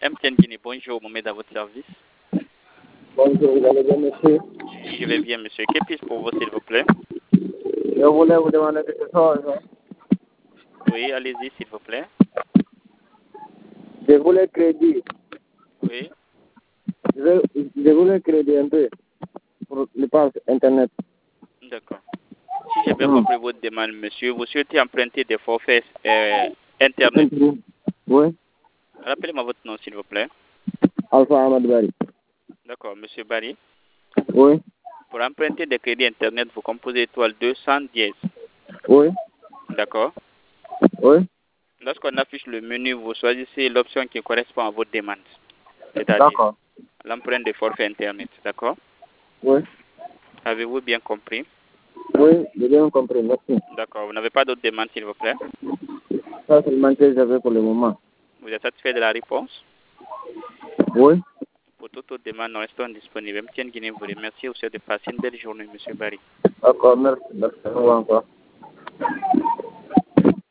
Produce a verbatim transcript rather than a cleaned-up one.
M T N Guinée, bonjour, Mohamed à votre service. Bonjour, vous allez bien, monsieur? Je vais bien, monsieur. Que puis-je pour vous, s'il vous plaît? Je voulais vous demander quelque chose. Hein. Oui, allez-y, s'il vous plaît. Je voulais crédit. Oui. Je, je voulais crédit un peu pour le pass Internet. D'accord. Si j'ai bien Hum. compris votre demande, monsieur, vous souhaitez emprunter des forfaits euh, Internet. Oui. Rappelez-moi votre nom, s'il vous plaît. Alpha Ahmad Bari. D'accord, monsieur Barry. Oui. Pour emprunter des crédits Internet, vous composez étoile deux cent dix. Oui. D'accord. Oui. Lorsqu'on affiche le menu, vous choisissez l'option qui correspond à votre demande, c'est-à-dire D'accord. l'emprunt de forfait Internet. D'accord. Oui. Avez-vous bien compris? Oui, j'ai bien compris, merci. D'accord. Vous n'avez pas d'autres demandes, s'il vous plaît? Ça, c'est le manque que j'avais pour le moment. Vous êtes satisfait de la réponse? Oui. Pour toute autre demande, nous restons disponibles. M T N Guinée vous remercie. Vous souhaite de passer une belle journée, monsieur Barry. D'accord, merci. Merci. Au revoir encore.